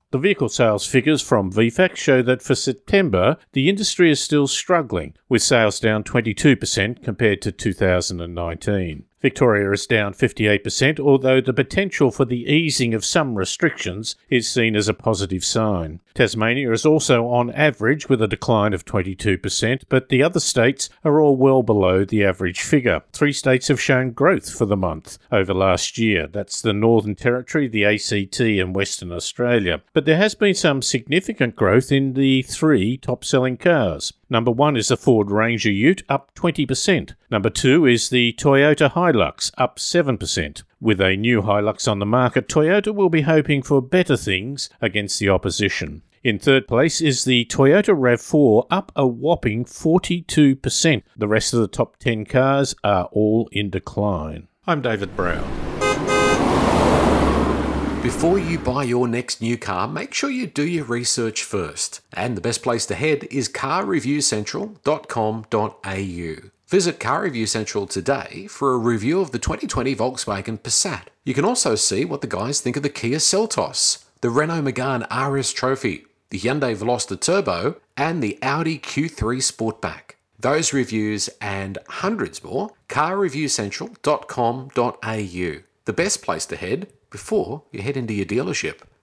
The vehicle sales figures from VFACTS show that for September, the industry is still struggling, with sales down 22% compared to 2019. Victoria is down 58%, although the potential for the easing of some restrictions is seen as a positive sign. Tasmania is also on average with a decline of 22%, but the other states are all well below the average figure. 3 states have shown growth for the month over last year. That's the Northern Territory, the ACT and Western Australia. But there has been some significant growth in the 3 top-selling cars. Number 1 is the Ford Ranger Ute, up 20%. Number 2 is the Toyota Hilux, up 7%. With a new Hilux on the market, Toyota will be hoping for better things against the opposition. In third place is the Toyota RAV4, up a whopping 42%. The rest of the top 10 cars are all in decline. I'm David Brown. Before you buy your next new car, make sure you do your research first. And the best place to head is carreviewcentral.com.au. Visit Car Review Central today for a review of the 2020 Volkswagen Passat. You can also see what the guys think of the Kia Seltos, the Renault Megane RS Trophy, the Hyundai Veloster Turbo, and the Audi Q3 Sportback. Those reviews and hundreds more, carreviewcentral.com.au. The best place to head before you head into your dealership.